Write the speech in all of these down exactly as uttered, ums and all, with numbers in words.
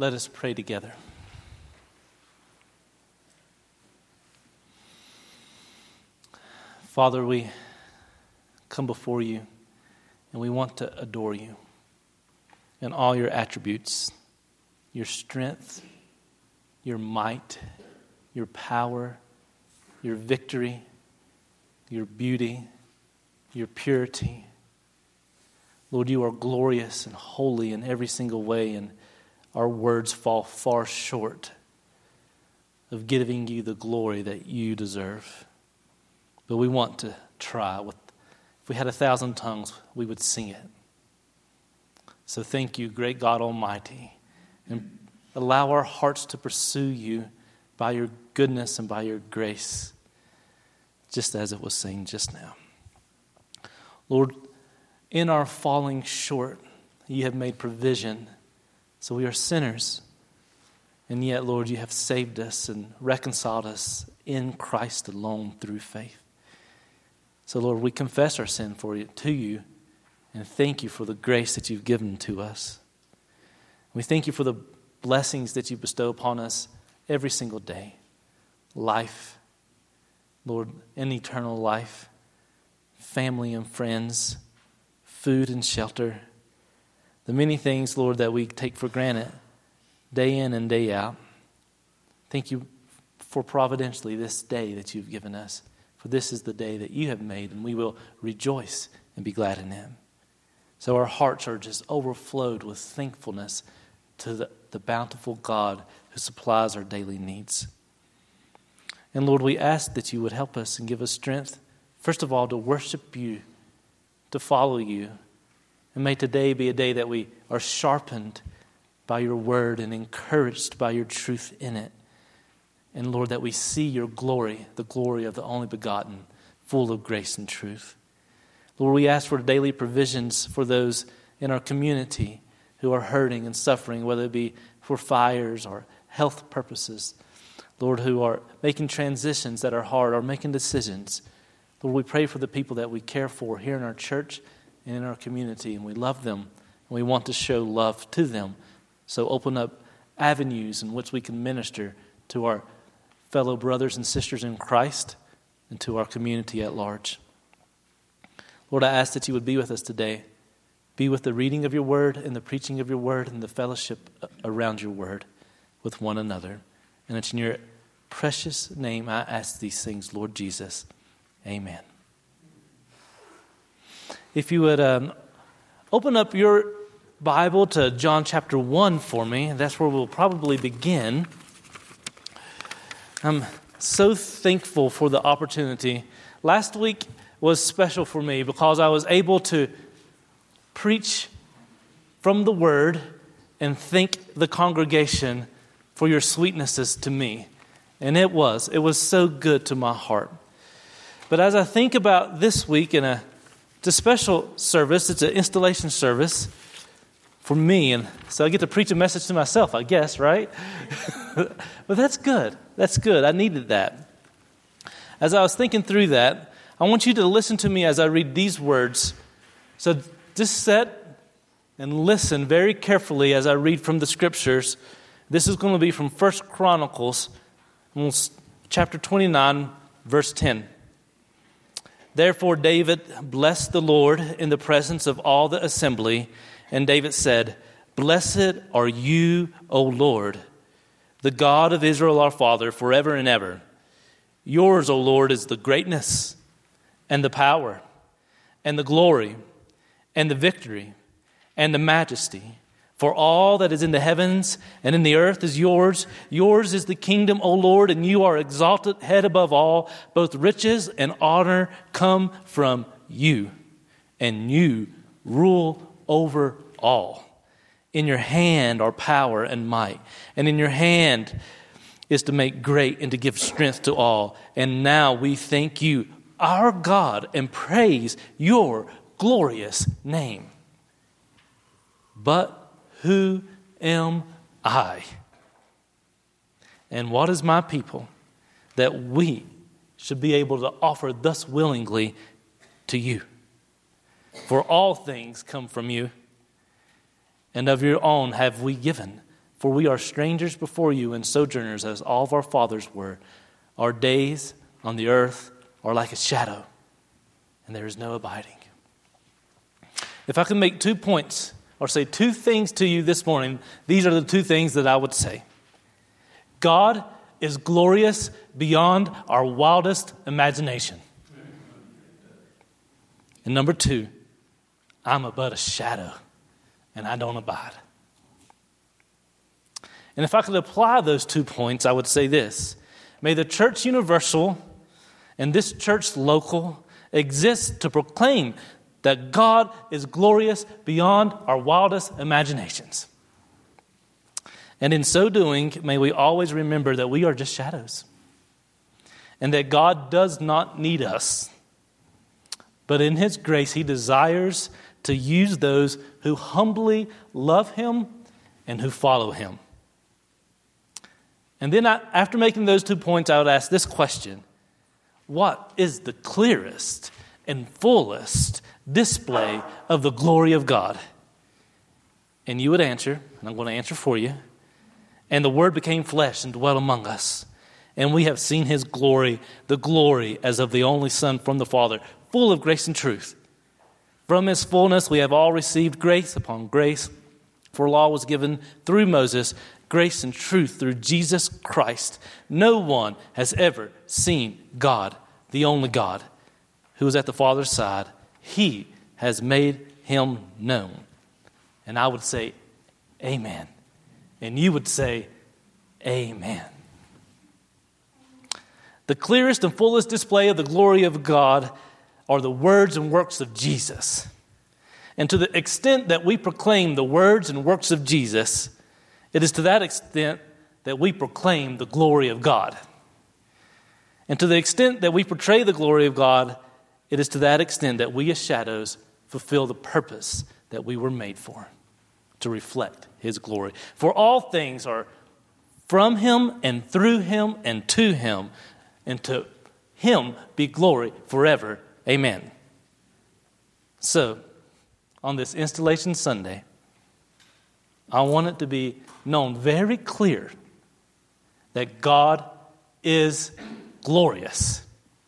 Let us pray together. Father, we come before you and we want to adore you and all your attributes, your strength, your might, your power, your victory, your beauty, your purity. Lord, you are glorious and holy in every single way, and our words fall far short of giving you the glory that you deserve. But we want to try. With, if we had a thousand tongues, we would sing it. So thank you, great God Almighty, and allow our hearts to pursue you by your goodness and by your grace, just as it was saying just now. Lord, in our falling short, you have made provision. So we are sinners. And yet, Lord, you have saved us and reconciled us in Christ alone through faith. So, Lord, we confess our sin for you, to you, and thank you for the grace that you've given to us. We thank you for the blessings that you bestow upon us every single day. Life, Lord, an eternal life, family and friends, food and shelter, the many things, Lord, that we take for granted day in and day out. Thank you for providentially this day that you've given us. For this is the day that you have made, and we will rejoice and be glad in him. So our hearts are just overflowed with thankfulness to the, the bountiful God who supplies our daily needs. And Lord, we ask that you would help us and give us strength, first of all, to worship you, to follow you. And may today be a day that we are sharpened by your word and encouraged by your truth in it. And Lord, that we see your glory, the glory of the only begotten, full of grace and truth. Lord, we ask for daily provisions for those in our community who are hurting and suffering, whether it be for fires or health purposes. Lord, who are making transitions that are hard or making decisions. Lord, we pray for the people that we care for here in our church and in our community, and we love them, and we want to show love to them. So open up avenues in which we can minister to our fellow brothers and sisters in Christ and to our community at large. Lord, I ask that you would be with us today. Be with the reading of your word and the preaching of your word and the fellowship around your word with one another. And it's in your precious name I ask these things, Lord Jesus. Amen. If you would um, open up your Bible to John chapter one for me, that's where we'll probably begin. I'm so thankful for the opportunity. Last week was special for me because I was able to preach from the Word and thank the congregation for your sweetnesses to me. And it was. It was so good to my heart. But as I think about this week, in a, it's a special service, it's an installation service for me, and so I get to preach a message to myself, I guess, right? But that's good. That's good. I needed that. As I was thinking through that, I want you to listen to me as I read these words. So just sit and listen very carefully as I read from the scriptures. This is going to be from First Chronicles, chapter twenty-nine, verse ten. Therefore David blessed the Lord in the presence of all the assembly, and David said, Blessed are you, O Lord, the God of Israel our Father, forever and ever. Yours, O Lord, is the greatness and the power and the glory and the victory and the majesty. For all that is in the heavens and in the earth is yours. Yours is the kingdom, O Lord, and you are exalted head above all. Both riches and honor come from you, and you rule over all. In your hand are power and might, and in your hand is to make great and to give strength to all. And now we thank you, our God, and praise your glorious name. But who am I? And what is my people that we should be able to offer thus willingly to you? For all things come from you, and of your own have we given. For we are strangers before you and sojourners, as all of our fathers were. Our days on the earth are like a shadow, and there is no abiding. If I could make two points or say two things to you this morning, these are the two things that I would say. God is glorious beyond our wildest imagination. And number two, I'm but a shadow, and I don't abide. And if I could apply those two points, I would say this. May the church universal and this church local exist to proclaim that God is glorious beyond our wildest imaginations. And in so doing, may we always remember that we are just shadows, and that God does not need us, but in His grace, He desires to use those who humbly love Him and who follow Him. And then I, after making those two points, I would ask this question. What is the clearest and fullest display of the glory of God? And you would answer, and I'm going to answer for you. And the Word became flesh and dwelt among us. And we have seen His glory, the glory as of the only Son from the Father, full of grace and truth. From His fullness we have all received grace upon grace. For law was given through Moses, grace and truth through Jesus Christ. No one has ever seen God, the only God, who is at the Father's side. He has made Him known. And I would say, amen. And you would say, amen. The clearest and fullest display of the glory of God are the words and works of Jesus. And to the extent that we proclaim the words and works of Jesus, it is to that extent that we proclaim the glory of God. And to the extent that we portray the glory of God, it is to that extent that we as shadows fulfill the purpose that we were made for, to reflect His glory. For all things are from Him and through Him and to Him, and to Him be glory forever. Amen. So, on this Installation Sunday, I want it to be known very clear that God is glorious.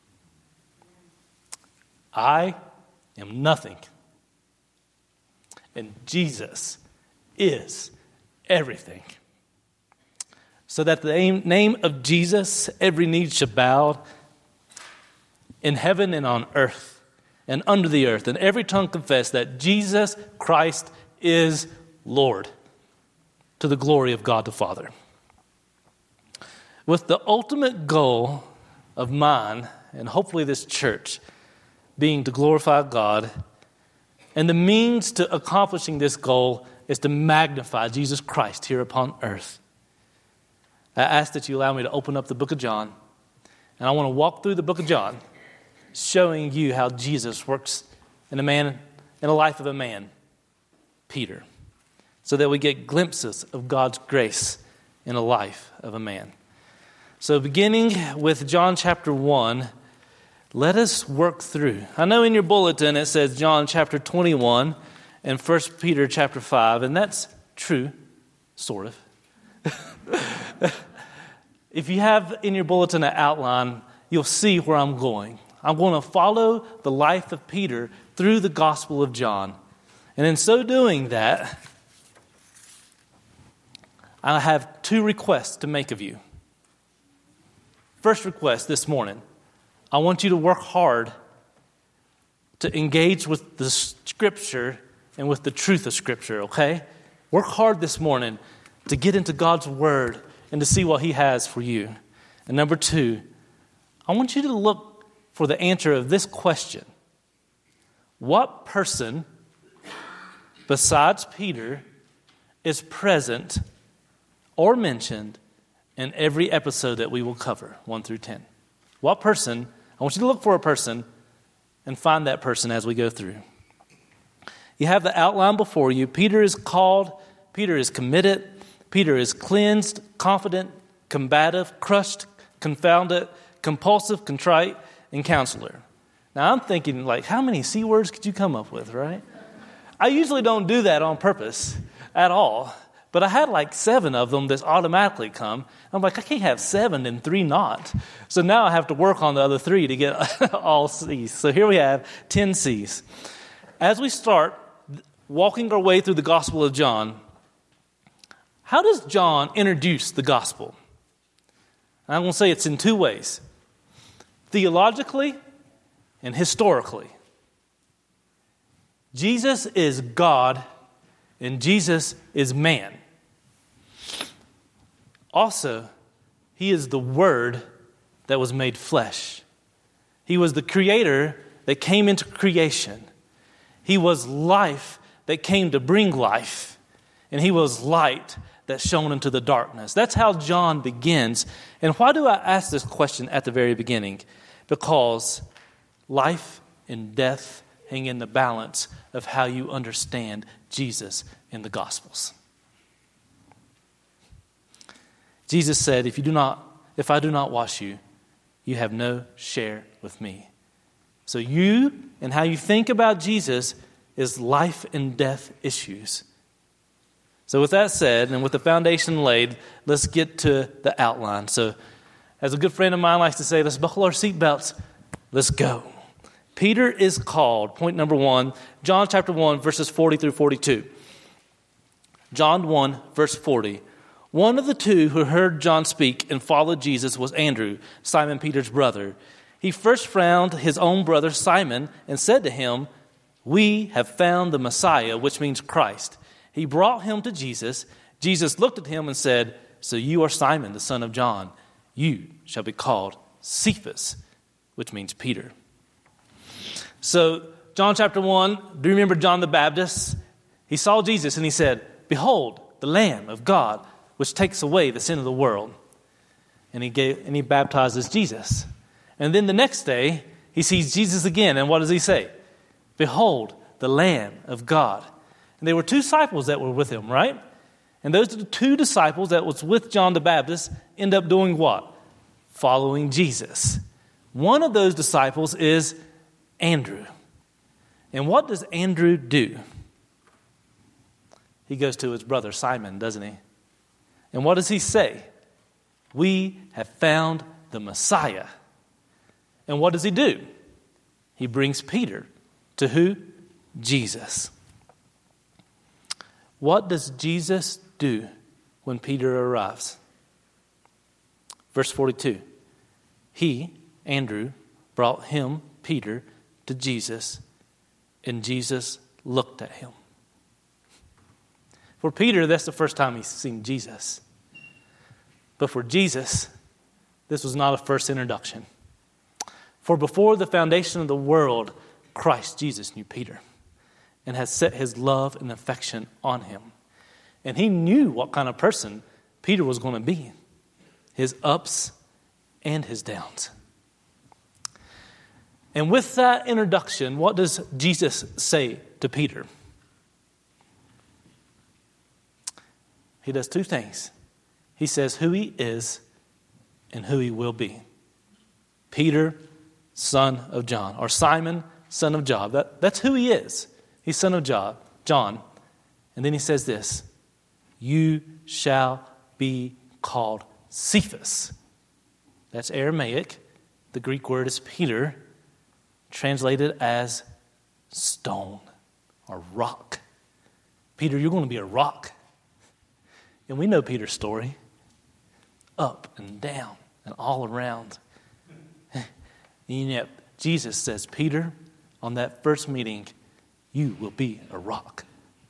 I am nothing. And Jesus is everything. So that the name of Jesus, every knee shall bow in heaven and on earth and under the earth, and every tongue confess that Jesus Christ is Lord, to the glory of God the Father. With the ultimate goal of mine, and hopefully this church, being to glorify God, and the means to accomplishing this goal is to magnify Jesus Christ here upon earth. I ask that you allow me to open up the book of John, and I want to walk through the book of John, showing you how Jesus works in a man, in the life of a man, Peter, so that we get glimpses of God's grace in the life of a man. So beginning with John chapter one, let us work through. I know in your bulletin it says John chapter twenty-one and First Peter chapter five, and that's true, sort of. If you have in your bulletin an outline, you'll see where I'm going. I'm going to follow the life of Peter through the Gospel of John. And in so doing that, I have two requests to make of you. First request this morning, I want you to work hard to engage with the Scripture and with the truth of Scripture, okay? Work hard this morning to get into God's Word and to see what He has for you. And number two, I want you to look for the answer of this question. What person besides Peter is present or mentioned in every episode that we will cover, one through ten? What person, I want you to look for a person and find that person as we go through. You have the outline before you. Peter is called, Peter is committed, Peter is cleansed, confident, combative, crushed, confounded, compulsive, contrite, and counselor. Now I'm thinking, like, how many C words could you come up with, right? I usually don't do that on purpose at all. But I had like seven of them that automatically come. I'm like, I can't have seven and three not. So now I have to work on the other three to get all C's. So here we have ten C's. As we start walking our way through the Gospel of John, how does John introduce the gospel? I'm going to say it's in two ways. Theologically and historically. Jesus is God and Jesus is man. Also, he is the Word that was made flesh. He was the creator that came into creation. He was life that came to bring life. And he was light that shone into the darkness. That's how John begins. And why do I ask this question at the very beginning? Because life and death hang in the balance of how you understand Jesus in the Gospels. Jesus said, if you do not, if I do not wash you, you have no share with me. So you and how you think about Jesus is life and death issues. So with that said, and with the foundation laid, let's get to the outline. So as a good friend of mine likes to say, let's buckle our seatbelts. Let's go. Peter is called, point number one, John chapter one, verses forty through forty-two. John one, verse forty. One of the two who heard John speak and followed Jesus was Andrew, Simon Peter's brother. He first found his own brother Simon and said to him, "We have found the Messiah," which means Christ. He brought him to Jesus. Jesus looked at him and said, "So you are Simon, the son of John. You shall be called Cephas," which means Peter. So John chapter one, do you remember John the Baptist? He saw Jesus and he said, "Behold, the Lamb of God, which takes away the sin of the world." And he gave, and he baptizes Jesus. And then the next day, he sees Jesus again. And what does he say? "Behold, the Lamb of God." And there were two disciples that were with him, right? And those two disciples that was with John the Baptist end up doing what? Following Jesus. One of those disciples is Andrew. And what does Andrew do? He goes to his brother Simon, doesn't he? And what does he say? "We have found the Messiah." And what does he do? He brings Peter to who? Jesus. What does Jesus do when Peter arrives? Verse forty-two. He, Andrew, brought him, Peter, to Jesus, and Jesus looked at him. For Peter, that's the first time he's seen Jesus. But for Jesus, this was not a first introduction. For before the foundation of the world, Christ Jesus knew Peter and has set his love and affection on him. And he knew what kind of person Peter was going to be, his ups and his downs. And with that introduction, what does Jesus say to Peter? He does two things. He says who he is and who he will be. Peter, son of John, or Simon, son of John. That, that's who he is. He's son of John, John. And then he says this, "You shall be called Cephas." That's Aramaic. The Greek word is Peter, translated as stone or rock. Peter, you're going to be a rock. And we know Peter's story. Up and down and all around. And yet Jesus says, "Peter, on that first meeting, you will be a rock."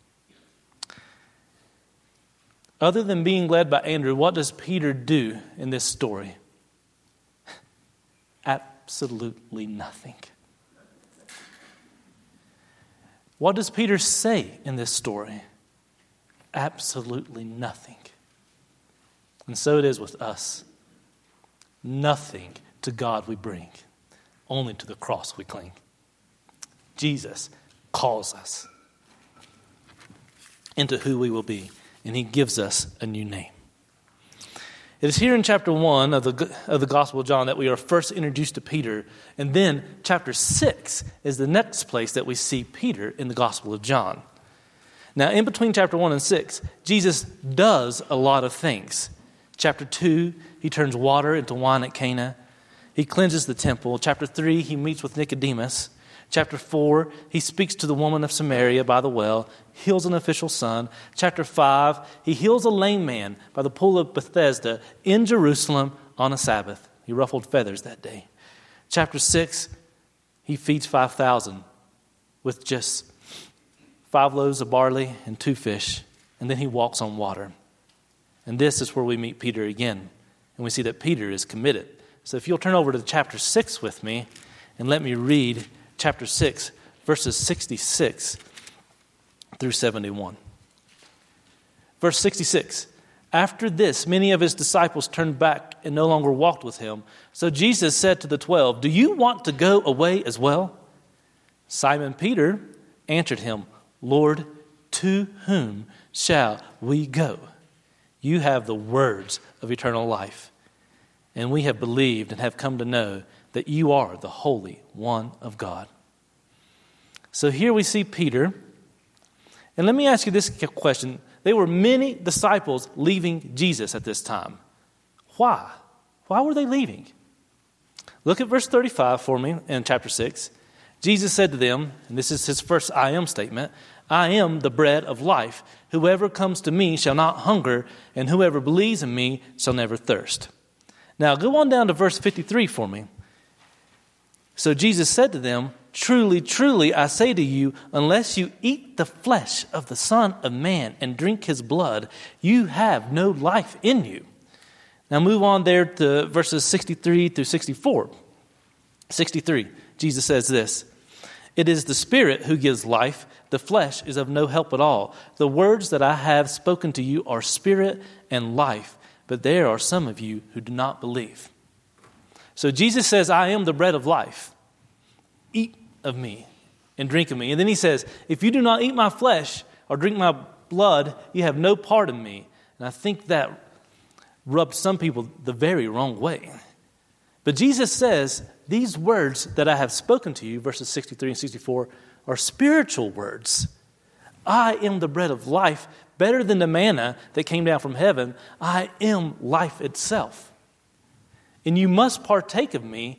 Other than being led by Andrew, what does Peter do in this story? Absolutely nothing. What does Peter say in this story? Absolutely nothing. And so it is with us. Nothing to God we bring. Only to the cross we cling. Jesus calls us into who we will be, and he gives us a new name. It is here in chapter one of the, of the Gospel of John that we are first introduced to Peter, and then chapter six is the next place that we see Peter in the Gospel of John. Now, in between chapter one and six, Jesus does a lot of things. Chapter two, he turns water into wine at Cana. He cleanses the temple. Chapter three, he meets with Nicodemus. Chapter four, he speaks to the woman of Samaria by the well, heals an official's son. Chapter five, he heals a lame man by the pool of Bethesda in Jerusalem on a Sabbath. He ruffled feathers that day. Chapter six, he feeds five thousand with just five loaves of barley and two fish. And then he walks on water. And this is where we meet Peter again. And we see that Peter is committed. So if you'll turn over to chapter six with me and let me read chapter six, verses sixty-six through seventy-one. Verse sixty-six. After this, many of his disciples turned back and no longer walked with him. So Jesus said to the twelve, "Do you want to go away as well?" Simon Peter answered him, "Lord, to whom shall we go? You have the words of eternal life, and we have believed and have come to know that you are the Holy One of God." So here we see Peter. And let me ask you this question. There were many disciples leaving Jesus at this time. Why? Why were they leaving? Look at verse thirty-five for me in chapter six. Jesus said to them, and this is his first I am statement, "I am the bread of life. Whoever comes to me shall not hunger, and whoever believes in me shall never thirst." Now go on down to verse fifty-three for me. So Jesus said to them, "Truly, truly, I say to you, unless you eat the flesh of the Son of Man and drink his blood, you have no life in you." Now move on there to verses sixty-three through sixty-four. sixty-three, Jesus says this, "It is the Spirit who gives life. The flesh is of no help at all. The words that I have spoken to you are spirit and life, but there are some of you who do not believe." So Jesus says, "I am the bread of life. Eat of me and drink of me." And then he says, "If you do not eat my flesh or drink my blood, you have no part in me." And I think that rubbed some people the very wrong way. But Jesus says, these words that I have spoken to you, verses sixty-three and sixty-four, are spiritual words. I am the bread of life, better than the manna that came down from heaven. I am life itself. And you must partake of me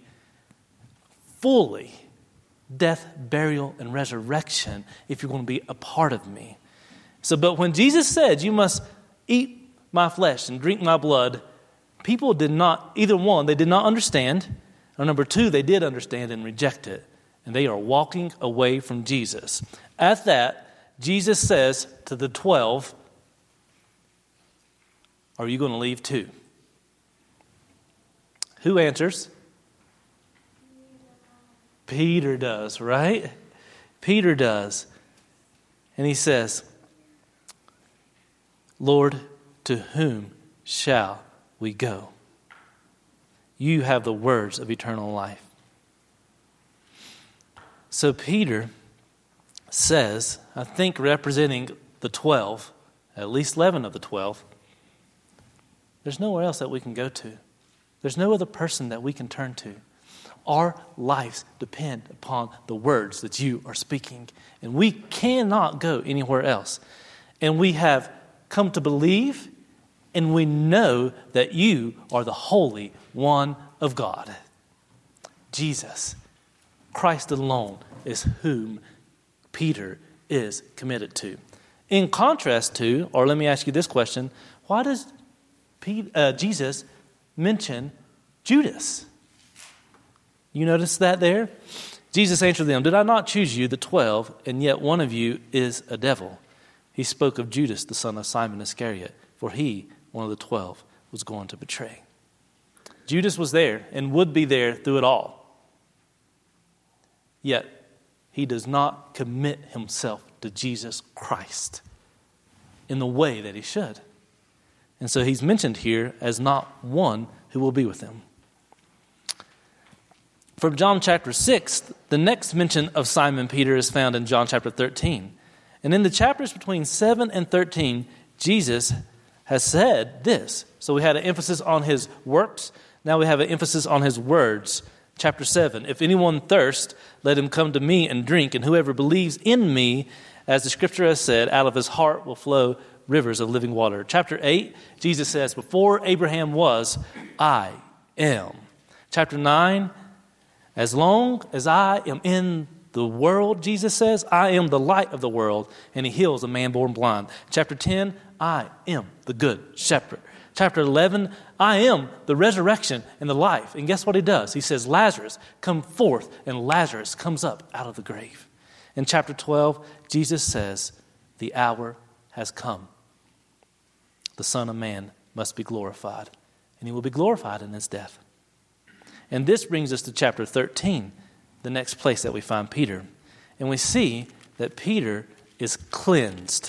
fully, death, burial, and resurrection, if you're going to be a part of me. So, but when Jesus said, "You must eat my flesh and drink my blood," people did not, either one, they did not understand, or number two, they did understand and reject it. And they are walking away from Jesus. At that, Jesus says to the twelve, "Are you going to leave too?" Who answers? Peter does, right? Peter does. And he says, "Lord, to whom shall we go? You have the words of eternal life." So Peter says, I think representing the twelve, at least eleven of the twelve, there's nowhere else that we can go to. There's no other person that we can turn to. Our lives depend upon the words that you are speaking. And we cannot go anywhere else. And we have come to believe, and we know that you are the Holy One of God. Jesus, Christ alone, is whom Peter is committed to. In contrast to, or let me ask you this question, why does Peter, uh, Jesus mention Judas? You notice that there? Jesus answered them, "Did I not choose you, the twelve, and yet one of you is a devil?" He spoke of Judas, the son of Simon Iscariot, for he, one of the twelve, was going to betray. Judas was there and would be there through it all. Yet, he does not commit himself to Jesus Christ in the way that he should. And so he's mentioned here as not one who will be with him. From John chapter six, the next mention of Simon Peter is found in John chapter thirteen. And in the chapters between seven and thirteen, Jesus has said this. So we had an emphasis on his works. Now we have an emphasis on his words. Chapter seven, if anyone thirst, let him come to me and drink, and whoever believes in me, as the scripture has said, out of his heart will flow rivers of living water. Chapter eight, Jesus says, before Abraham was, I am. Chapter nine, as long as I am in the world, Jesus says, I am the light of the world, and he heals a man born blind. Chapter ten, I am the good shepherd. Chapter eleven, I am the resurrection and the life. And guess what he does? He says, Lazarus, come forth, and Lazarus comes up out of the grave. In chapter twelve, Jesus says, the hour has come. The Son of Man must be glorified, and he will be glorified in his death. And this brings us to chapter thirteen, the next place that we find Peter. And we see that Peter is cleansed.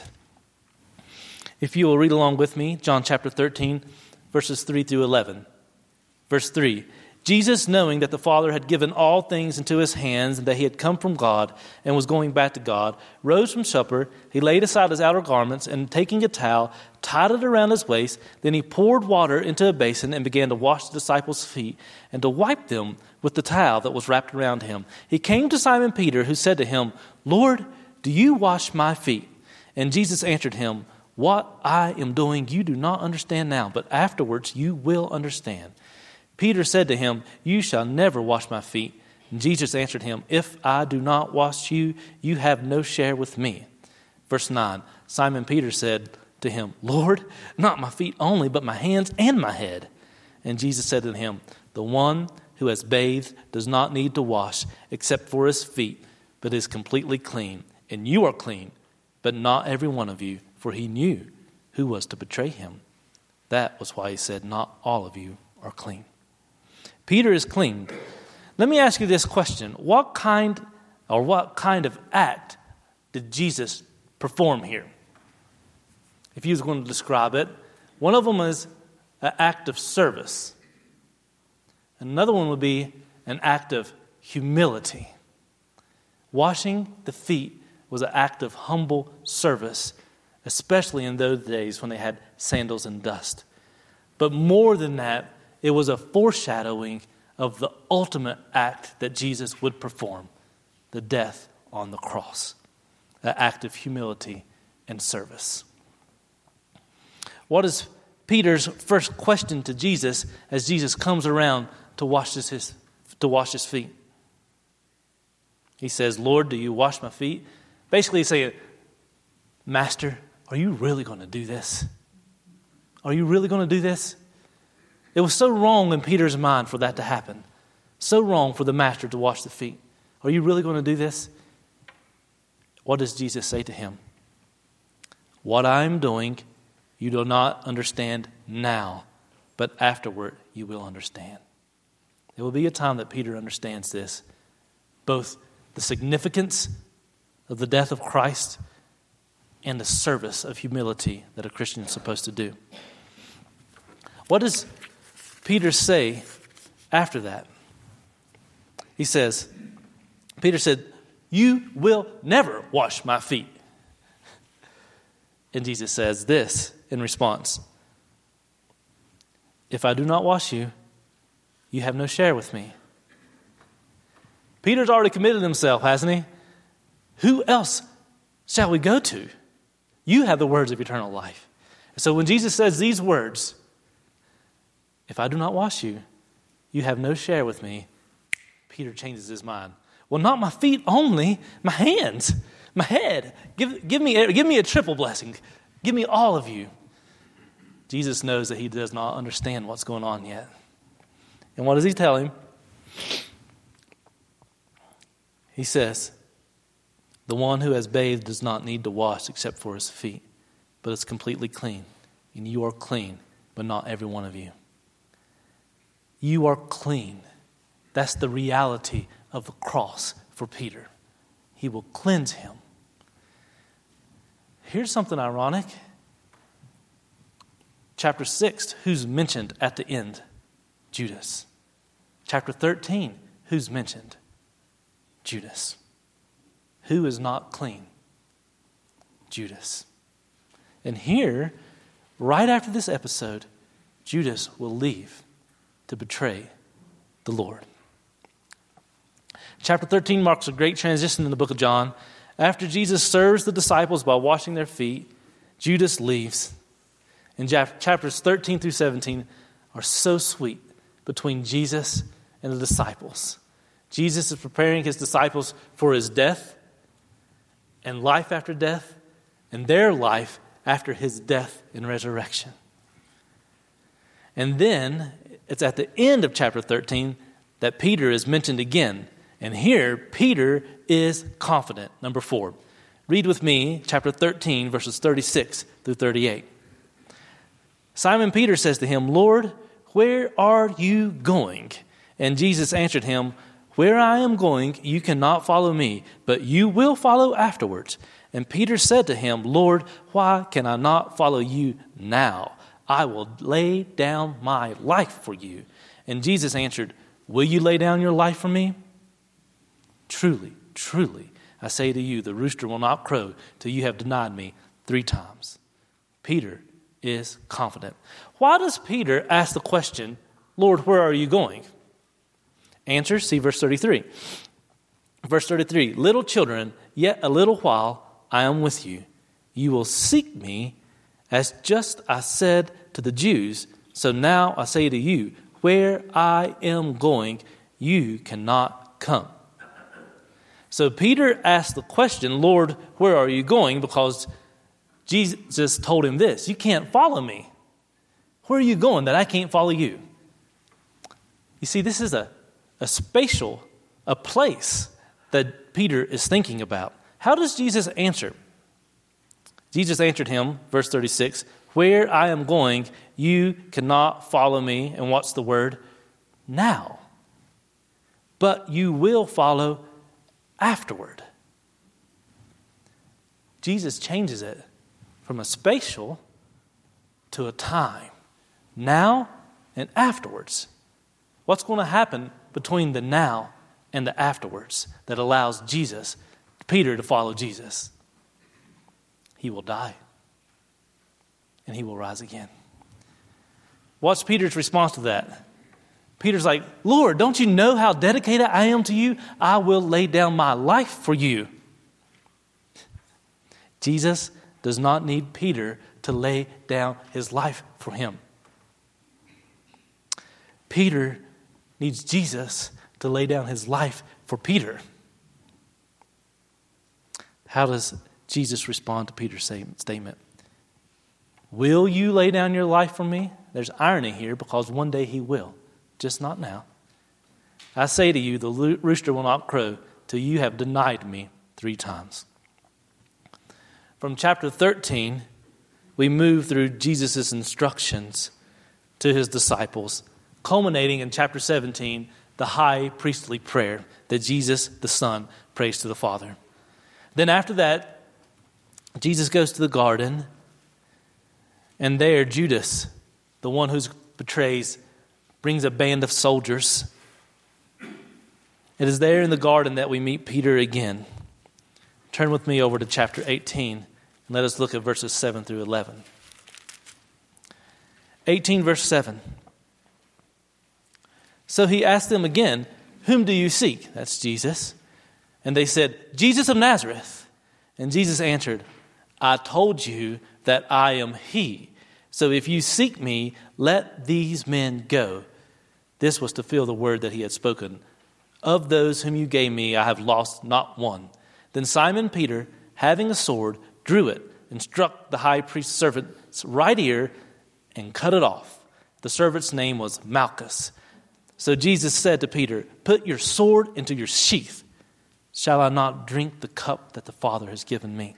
If you will read along with me, John chapter thirteen, verses three through eleven. Verse three, Jesus, knowing that the Father had given all things into his hands, and that he had come from God and was going back to God, rose from supper. He laid aside his outer garments, and taking a towel, tied it around his waist. Then he poured water into a basin and began to wash the disciples' feet and to wipe them with the towel that was wrapped around him. He came to Simon Peter, who said to him, Lord, do you wash my feet? And Jesus answered him, what I am doing you do not understand now, but afterwards you will understand. Peter said to him, you shall never wash my feet. And Jesus answered him, if I do not wash you, you have no share with me. Verse nine, Simon Peter said to him, Lord, not my feet only, but my hands and my head. And Jesus said to him, the one who has bathed does not need to wash except for his feet, but is completely clean. And you are clean, but not every one of you. For he knew who was to betray him. That was why he said, not all of you are clean. Peter is cleaned. Let me ask you this question. What kind or what kind of act did Jesus perform here? If he was going to describe it, one of them is an act of service. Another one would be an act of humility. Washing the feet was an act of humble service, especially in those days when they had sandals and dust. But more than that, it was a foreshadowing of the ultimate act that Jesus would perform, the death on the cross, an act of humility and service. What is Peter's first question to Jesus as Jesus comes around to wash his, his, to wash his feet? He says, Lord, do you wash my feet? Basically he's saying, Master, are you really going to do this? Are you really going to do this? It was so wrong in Peter's mind for that to happen. So wrong for the master to wash the feet. Are you really going to do this? What does Jesus say to him? What I'm doing, you do not understand now, but afterward you will understand. There will be a time that Peter understands this, both the significance of the death of Christ and the service of humility that a Christian is supposed to do. What does Peter say after that? He says, Peter said, you will never wash my feet. And Jesus says this in response, if I do not wash you, you have no share with me. Peter's already committed himself, hasn't he? Who else shall we go to? You have the words of eternal life. So when Jesus says these words, if I do not wash you, you have no share with me, Peter changes his mind. Well, not my feet only, my hands, my head. Give, give me, give me a triple blessing. Give me all of you. Jesus knows that he does not understand what's going on yet. And what does he tell him? He says, the one who has bathed does not need to wash except for his feet, but is completely clean. And you are clean, but not every one of you. You are clean. That's the reality of the cross for Peter. He will cleanse him. Here's something ironic. Chapter six, who's mentioned at the end? Judas. Chapter thirteen, who's mentioned? Judas. Who is not clean? Judas. And here, right after this episode, Judas will leave to betray the Lord. Chapter thirteen marks a great transition in the book of John. After Jesus serves the disciples by washing their feet, Judas leaves. And chapters thirteen through seventeen are so sweet between Jesus and the disciples. Jesus is preparing his disciples for his death and life after death and their life after his death and resurrection. And then it's at the end of chapter thirteen that Peter is mentioned again. And here, Peter is confident. Number four. Read with me chapter thirteen, verses thirty-six through thirty-eight. Simon Peter says to him, "Lord, where are you going?" And Jesus answered him, "Where I am going, you cannot follow me, but you will follow afterwards." And Peter said to him, "Lord, why can I not follow you now? I will lay down my life for you." And Jesus answered, "Will you lay down your life for me? Truly, truly, I say to you, the rooster will not crow till you have denied me three times." Peter is confident. Why does Peter ask the question, "Lord, where are you going?" Answer, see verse thirty-three. Verse thirty-three, "Little children, yet a little while I am with you. You will seek me, as just I said to the Jews. So now I say to you, where I am going, you cannot come." So Peter asked the question, "Lord, where are you going?" because Jesus told him this, "You can't follow me. Where are you going that I can't follow you?" You see, this is a, a spatial, a place that Peter is thinking about. How does Jesus answer? Jesus answered him, verse thirty-six, "Where I am going, you cannot follow me." And what's the word? Now. "But you will follow afterward." Jesus changes it from a spatial to a time. Now and afterwards. What's going to happen between the now and the afterwards that allows Jesus, Peter, to follow Jesus? He will die. And he will rise again. What's Peter's response to that? Peter's like, "Lord, don't you know how dedicated I am to you? I will lay down my life for you." Jesus does not need Peter to lay down his life for him. Peter needs Jesus to lay down his life for Peter. How does Jesus respond to Peter's statement? Will you lay down your life for me? There's irony here because one day he will, just not now. "I say to you, the rooster will not crow till you have denied me three times." From chapter thirteen, we move through Jesus' instructions to his disciples, culminating in chapter seventeen, the high priestly prayer that Jesus, the Son, prays to the Father. Then after that, Jesus goes to the garden, and there Judas, the one who betrays, brings a band of soldiers. It is there in the garden that we meet Peter again. Turn with me over to chapter eighteen, and let us look at verses seven through eleven. eighteen, verse seven. "So he asked them again, 'Whom do you seek?'" That's Jesus. "And they said, 'Jesus of Nazareth.' And Jesus answered, 'I told you that I am he. So if you seek me, let these men go.' This was to fulfill the word that he had spoken. 'Of those whom you gave me, I have lost not one.' Then Simon Peter, having a sword, drew it and struck the high priest's servant's right ear and cut it off. The servant's name was Malchus. So Jesus said to Peter, 'Put your sword into your sheath. Shall I not drink the cup that the Father has given me?'"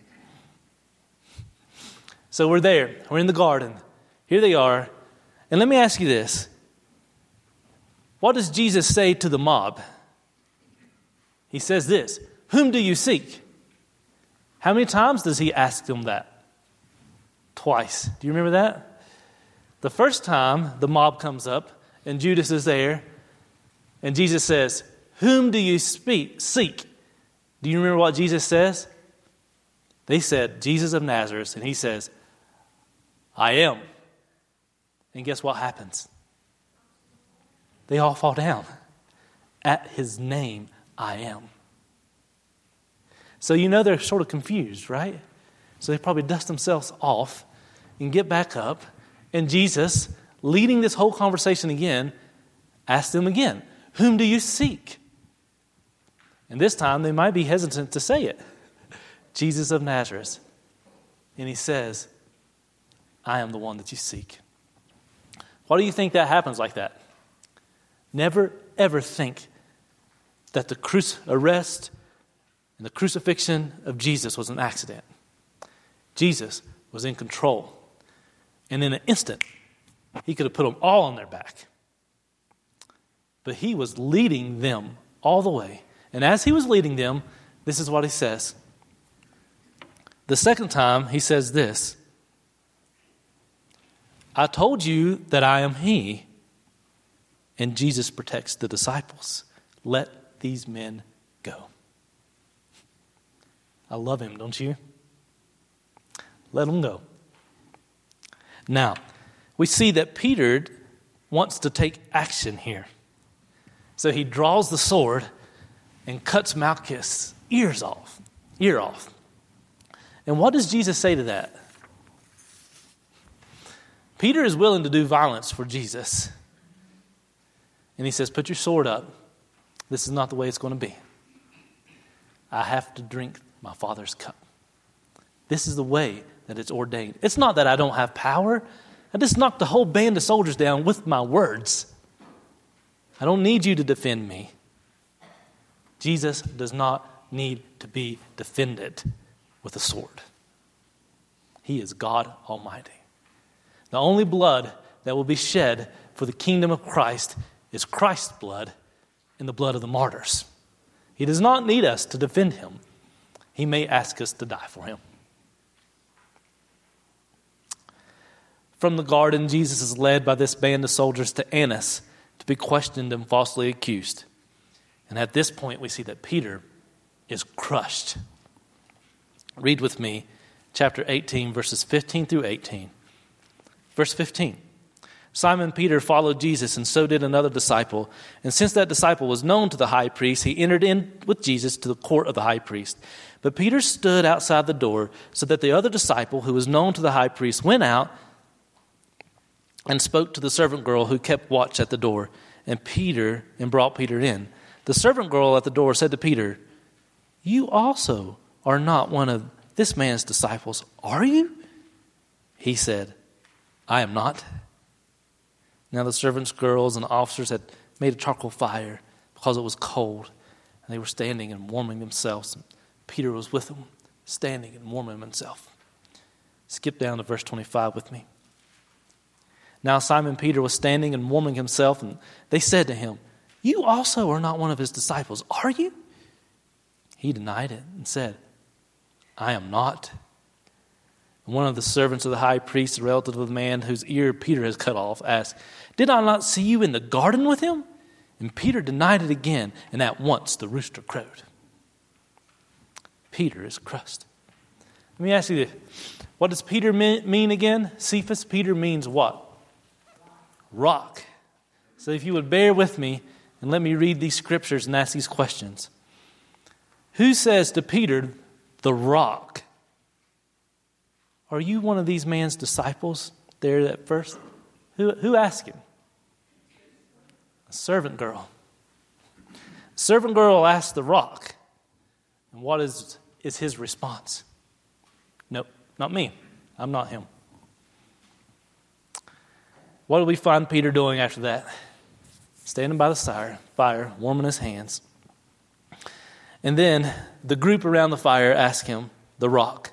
So we're there. We're in the garden. Here they are. And let me ask you this. What does Jesus say to the mob? He says this, "Whom do you seek?" How many times does he ask them that? Twice. Do you remember that? The first time the mob comes up and Judas is there and Jesus says, "Whom do you speak, seek?" Do you remember what Jesus says? They said, "Jesus of Nazareth." And he says, "I am." And guess what happens? They all fall down. At his name, I am. So you know they're sort of confused, right? So they probably dust themselves off and get back up. And Jesus, leading this whole conversation again, asks them again, whom do you seek? And this time they might be hesitant to say it. Jesus of Nazareth. And he says, I am the one that you seek. Why do you think that happens like that? Never, ever think that the cru- arrest and the crucifixion of Jesus was an accident. Jesus was in control. And in an instant, he could have put them all on their back. But he was leading them all the way. And as he was leading them, this is what he says. The second time, he says this. I told you that I am he. And Jesus protects the disciples. Let these men go. I love him, don't you? Let them go. Now, we see that Peter wants to take action here. So he draws the sword and cuts Malchus' ears off, ear off. And what does Jesus say to that? Peter is willing to do violence for Jesus. And he says, put your sword up. This is not the way it's going to be. I have to drink my Father's cup. This is the way that it's ordained. It's not that I don't have power. I just knocked the whole band of soldiers down with my words. I don't need you to defend me. Jesus does not need to be defended with a sword. He is God Almighty. The only blood that will be shed for the kingdom of Christ is Christ's blood and the blood of the martyrs. He does not need us to defend him. He may ask us to die for him. From the garden, Jesus is led by this band of soldiers to Annas to be questioned and falsely accused. And at this point, we see that Peter is crushed. Read with me chapter eighteen, verses fifteen through eighteen. Verse fifteen. Simon Peter followed Jesus, and so did another disciple. And since that disciple was known to the high priest, he entered in with Jesus to the court of the high priest. But Peter stood outside the door, so that the other disciple, who was known to the high priest, went out and spoke to the servant girl who kept watch at the door, and Peter and brought Peter in. The servant girl at the door said to Peter, you also are not one of this man's disciples, are you? He said, I am not. Now the servants' girls and officers had made a charcoal fire because it was cold, and they were standing and warming themselves. And Peter was with them, standing and warming himself. Skip down to verse twenty-five with me. Now Simon Peter was standing and warming himself, and they said to him, you also are not one of his disciples, are you? He denied it and said, I am not. And one of the servants of the high priest, a relative of the man whose ear Peter has cut off, asked, did I not see you in the garden with him? And Peter denied it again, and at once the rooster crowed. Peter is crushed. Let me ask you this. What does Peter mean again? Cephas, Peter means what? Rock. So if you would bear with me and let me read these scriptures and ask these questions. Who says to Peter, the rock? Are you one of these man's disciples there at first? Who, who asked him? A servant girl. A servant girl asked the rock. And what is, is his response? Nope, not me. I'm not him. What do we find Peter doing after that? Standing by the fire, fire, warming his hands. And then the group around the fire ask him, the rock,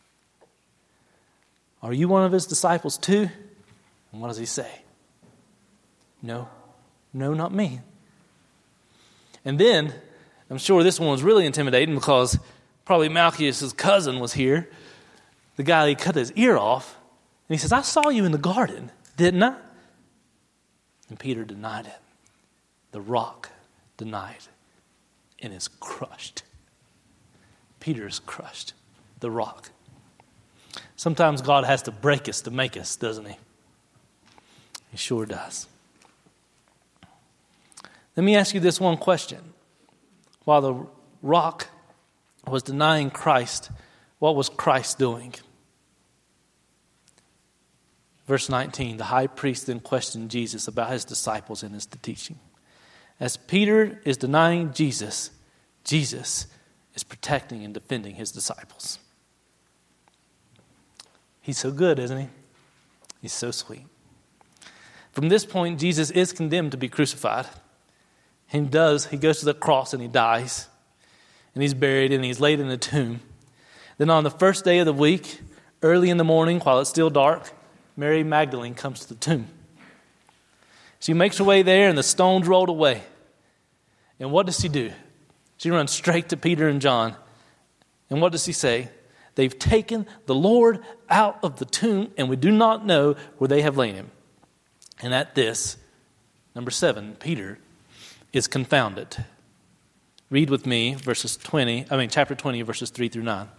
are you one of his disciples too? And what does he say? No, no, not me. And then, I'm sure this one was really intimidating because probably Malchus' cousin was here, the guy he cut his ear off. And he says, I saw you in the garden, didn't I? And Peter denied it. The rock denied and is crushed. Peter is crushed. The rock. Sometimes God has to break us to make us, doesn't he? He sure does. Let me ask you this one question. while the rock was denying Christ, what was Christ doing? Verse nineteen, the high priest then questioned Jesus about his disciples and his teaching. As Peter is denying Jesus, Jesus is protecting and defending his disciples. He's so good, isn't he? He's so sweet. From this point, Jesus is condemned to be crucified. He does. He goes to the cross and he dies. And he's buried and he's laid in a tomb. Then on the first day of the week, early in the morning, while it's still dark, Mary Magdalene comes to the tomb. She makes her way there and the stone's rolled away. And what does she do? She runs straight to Peter and John. And what does she say? They've taken the Lord out of the tomb and we do not know where they have laid him. And at this, number seven, Peter is confounded. Read with me verses twenty, I mean chapter twenty, verses three through nine.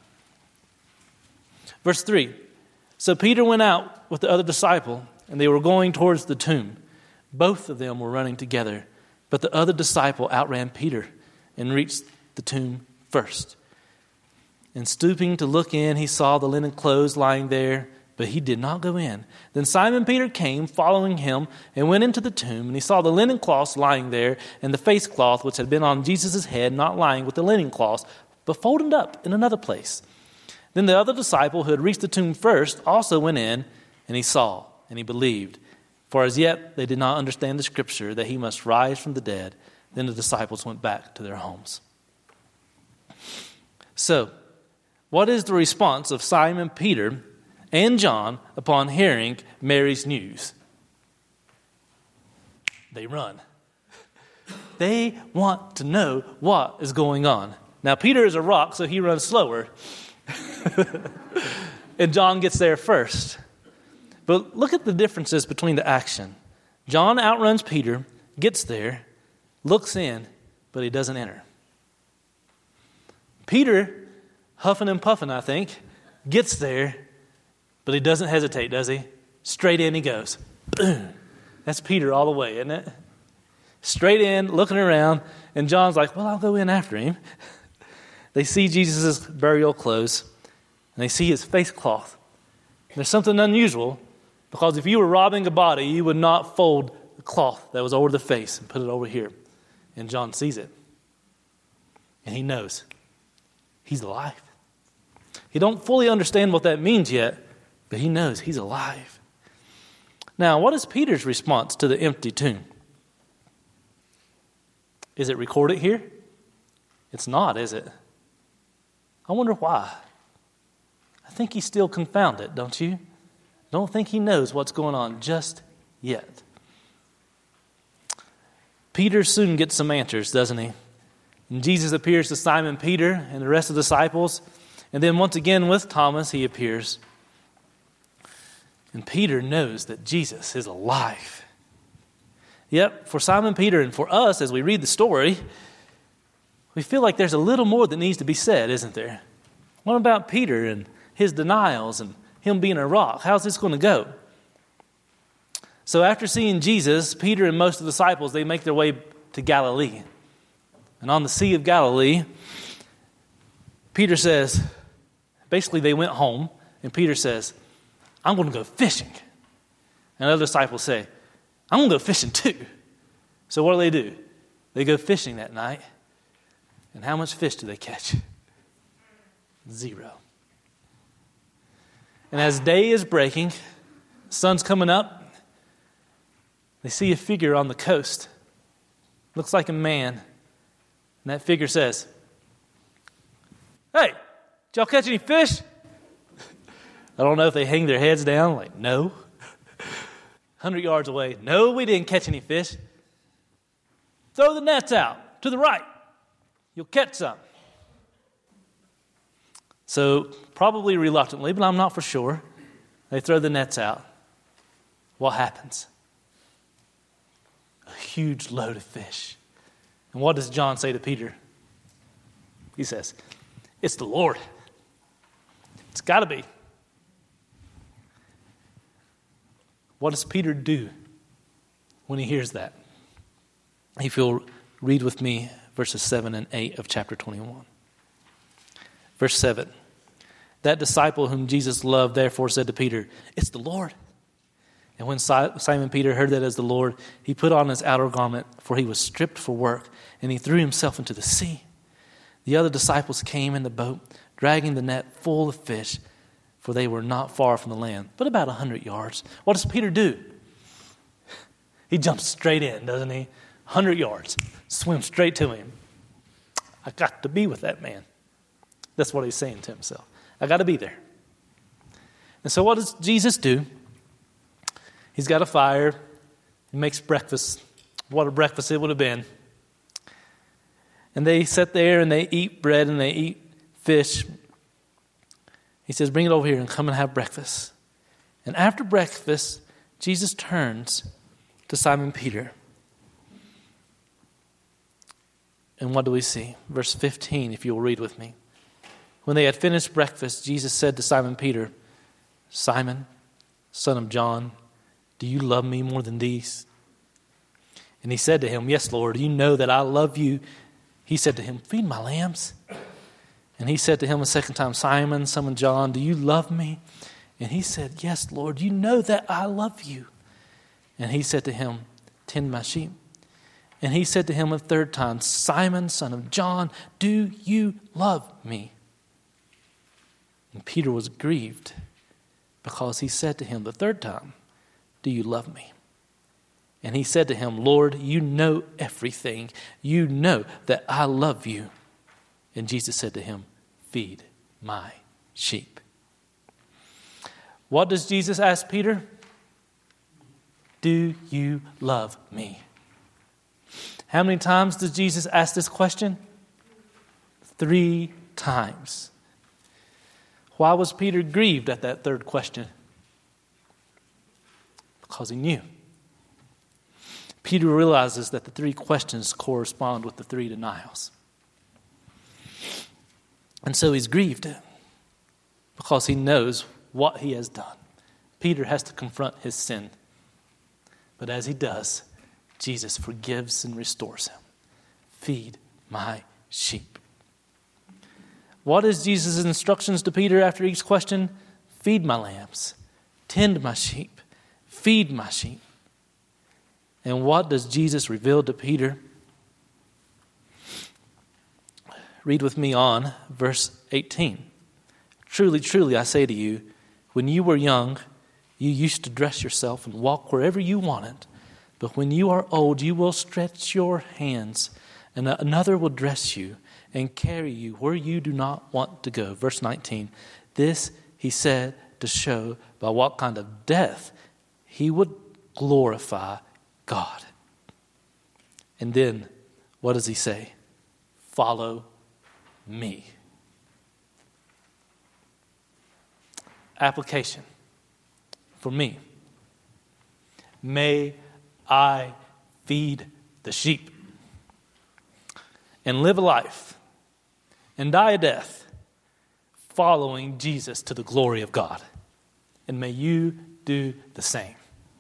Verse three. So Peter went out with the other disciple, and they were going towards the tomb. Both of them were running together, but the other disciple outran Peter and reached the tomb first. And stooping to look in, he saw the linen clothes lying there, but he did not go in. Then Simon Peter came, following him, and went into the tomb, and he saw the linen cloths lying there, and the face cloth which had been on Jesus' head, not lying with the linen cloths, but folded up in another place. Then the other disciple who had reached the tomb first also went in, and he saw, and he believed. For as yet they did not understand the scripture that he must rise from the dead. Then the disciples went back to their homes. So, what is the response of Simon Peter and John upon hearing Mary's news? They run. They want to know what is going on. Now, Peter is a rock, so he runs slower. And John gets there first. But look at the differences between the action. John outruns Peter, gets there, looks in, but he doesn't enter. Peter, huffing and puffing, I think, gets there, but he doesn't hesitate, does he? Straight in he goes. Boom. That's Peter all the way, isn't it? Straight in, looking around, and John's like, well, I'll go in after him. They see Jesus' burial clothes, and they see his face cloth. There's something unusual, because if you were robbing a body, you would not fold the cloth that was over the face and put it over here. And John sees it. And he knows he's alive. He don't fully understand what that means yet, but he knows he's alive. Now, what is Peter's response to the empty tomb? Is it recorded here? It's not, is it? I wonder why. I think he's still confounded, don't you? Don't think he knows what's going on just yet. Peter soon gets some answers, doesn't he? And Jesus appears to Simon Peter and the rest of the disciples. And then once again with Thomas, he appears. And Peter knows that Jesus is alive. Yep, for Simon Peter and for us, as we read the story, we feel like there's a little more that needs to be said, isn't there? What about Peter and his denials and him being a rock? How's this going to go? So after seeing Jesus, Peter and most of the disciples, they make their way to Galilee. And on the Sea of Galilee, Peter says, basically they went home, and Peter says, I'm going to go fishing. And other disciples say, I'm going to go fishing too. So what do they do? They go fishing that night. And how much fish do they catch? Zero. And as day is breaking, sun's coming up, they see a figure on the coast. Looks like a man. And that figure says, hey, did y'all catch any fish? I don't know if they hang their heads down like, no. one hundred yards away, no, we didn't catch any fish. Throw the nets out to the right. You'll catch some. So, probably reluctantly, but I'm not for sure, they throw the nets out. What happens? A huge load of fish. And what does John say to Peter? He says, it's the Lord. It's got to be. What does Peter do when he hears that? If you'll read with me verses seven and eight of chapter twenty-one. Verse seven. That disciple whom Jesus loved therefore said to Peter, "It's the Lord." And when Simon Peter heard that it was the Lord, he put on his outer garment, for he was stripped for work, and he threw himself into the sea. The other disciples came in the boat, dragging the net full of fish, for they were not far from the land, but about a hundred yards. What does Peter do? He jumps straight in, doesn't he? A hundred yards, swims straight to him. I got to be with that man. That's what he's saying to himself. I got to be there. And so what does Jesus do? He's got a fire. He makes breakfast. What a breakfast it would have been. And they sit there and they eat bread and they eat fish. He says, "Bring it over here and come and have breakfast." And after breakfast, Jesus turns to Simon Peter. And what do we see? Verse fifteen, if you'll read with me. When they had finished breakfast, Jesus said to Simon Peter, "Simon, son of John, do you love me more than these?" And he said to him, "Yes, Lord, you know that I love you." He said to him, "Feed my lambs." And he said to him a second time, "Simon, son of John, do you love me?" And he said, "Yes, Lord, you know that I love you." And he said to him, "Tend my sheep." And he said to him a third time, "Simon, son of John, do you love me?" And Peter was grieved because he said to him the third time, "Do you love me?" And he said to him, "Lord, you know everything. You know that I love you." And Jesus said to him, "Feed my sheep." What does Jesus ask Peter? Do you love me? How many times does Jesus ask this question? Three times. Why was Peter grieved at that third question? Because he knew. Peter realizes that the three questions correspond with the three denials. And so he's grieved because he knows what he has done. Peter has to confront his sin. But as he does, Jesus forgives and restores him. Feed my sheep. What is Jesus' instructions to Peter after each question? Feed my lambs. Tend my sheep. Feed my sheep. And what does Jesus reveal to Peter? Read with me on verse eighteen. "Truly, truly, I say to you, when you were young, you used to dress yourself and walk wherever you wanted. But when you are old, you will stretch your hands, and another will dress you and carry you where you do not want to go." Verse nineteen. This he said to show by what kind of death he would glorify God. And then, what does he say? Follow me. Application for me. May I feed the sheep and live a life and die a death following Jesus to the glory of God. And may you do the same.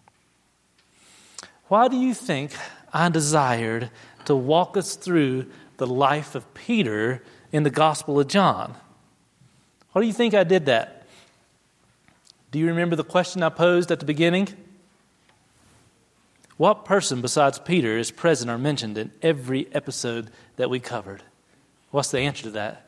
Why do you think I desired to walk us through the life of Peter in the Gospel of John? Why do you think I did that? Do you remember the question I posed at the beginning? What person besides Peter is present or mentioned in every episode that we covered? What's the answer to that?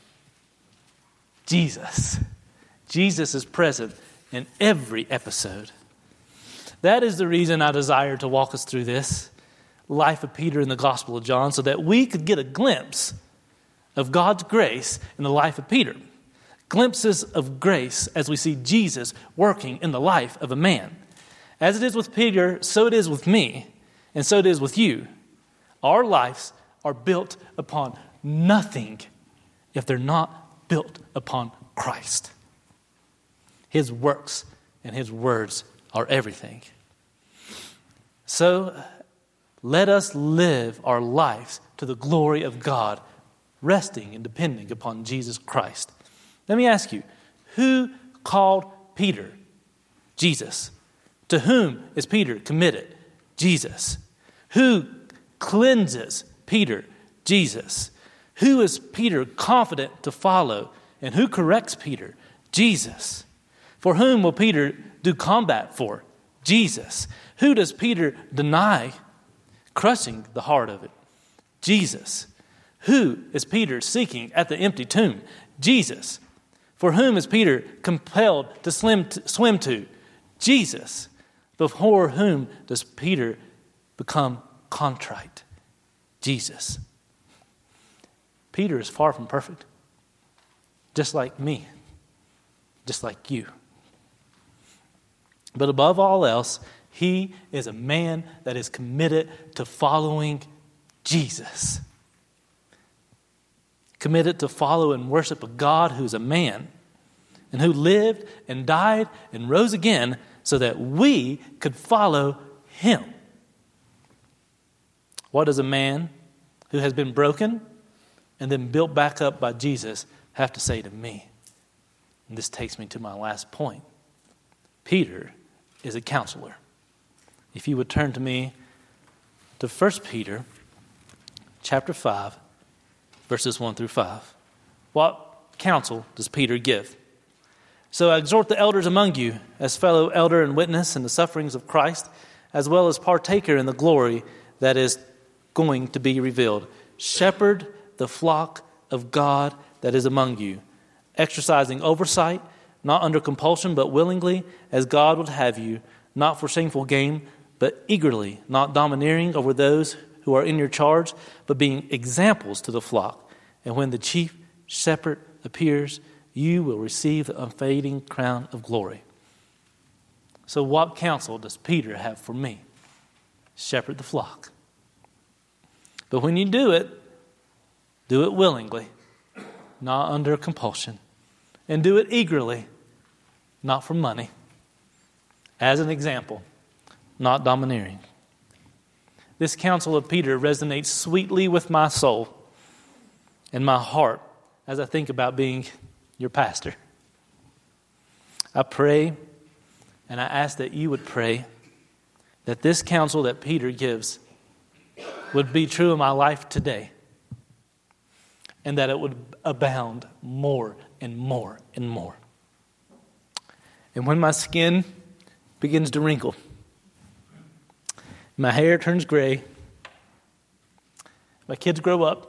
Jesus. Jesus is present in every episode. That is the reason I desire to walk us through this life of Peter in the Gospel of John, so that we could get a glimpse of God's grace in the life of Peter. Glimpses of grace as we see Jesus working in the life of a man. As it is with Peter, so it is with me, and so it is with you. Our lives are built upon nothing if they're not built upon Christ. His works and his words are everything. So let us live our lives to the glory of God, resting and depending upon Jesus Christ. Let me ask you, who called Peter? Jesus. To whom is Peter committed? Jesus. Who cleanses Peter? Jesus. Who is Peter confident to follow? And who corrects Peter? Jesus. For whom will Peter do combat for? Jesus. Who does Peter deny? Crushing the heart of it. Jesus. Who is Peter seeking at the empty tomb? Jesus. For whom is Peter compelled to swim to? Swim to? Jesus. Before whom does Peter become contrite? Jesus. Peter is far from perfect. Just like me. Just like you. But above all else, he is a man that is committed to following Jesus. Committed to follow and worship a God who's a man and who lived and died and rose again so that we could follow him. What does a man who has been broken and then built back up by Jesus have to say to me? And this takes me to my last point. Peter is a counselor. If you would turn to me to First Peter chapter five, verses one through five. What counsel does Peter give? So I exhort the elders among you, as fellow elder and witness in the sufferings of Christ, as well as partaker in the glory that is going to be revealed. Shepherd the flock of God that is among you, exercising oversight, not under compulsion, but willingly, as God would have you, not for shameful gain, but eagerly, not domineering over those who are in your charge, but being examples to the flock. And when the chief shepherd appears, you will receive the unfading crown of glory. So what counsel does Peter have for me? Shepherd the flock. But when you do it, do it willingly, not under compulsion. And do it eagerly, not for money. As an example, not domineering. This counsel of Peter resonates sweetly with my soul and my heart as I think about being your pastor. I pray and I ask that you would pray that this counsel that Peter gives would be true in my life today, and that it would abound more and more and more. And when my skin begins to wrinkle, my hair turns gray, my kids grow up,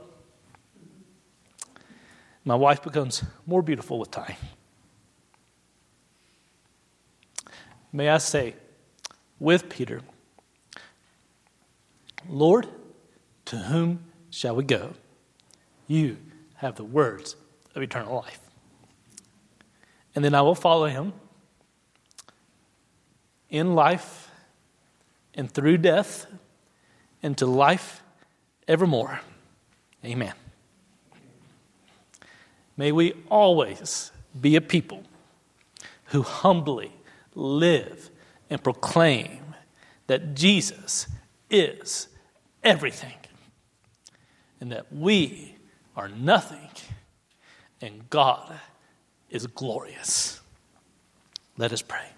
my wife becomes more beautiful with time, may I say, with Peter, Lord, to whom shall we go? You have the words of eternal life. And then I will follow him in life and through death into life evermore. Amen. May we always be a people who humbly live and proclaim that Jesus is everything and that we are nothing and God is glorious. Let us pray.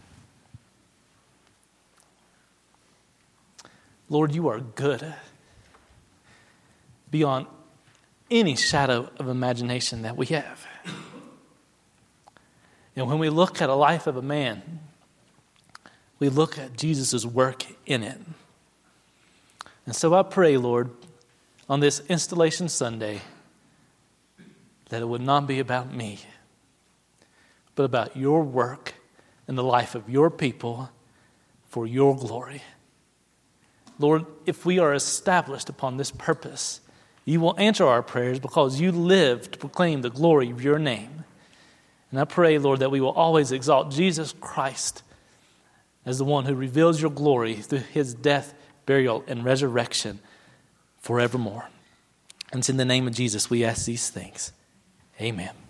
Lord, you are good beyond any shadow of imagination that we have. And when we look at a life of a man, we look at Jesus' work in it. And so I pray, Lord, on this Installation Sunday, that it would not be about me, but about your work in the life of your people for your glory. Lord, if we are established upon this purpose, you will answer our prayers because you live to proclaim the glory of your name. And I pray, Lord, that we will always exalt Jesus Christ as the one who reveals your glory through his death, burial, and resurrection forevermore. And it's in the name of Jesus we ask these things. Amen.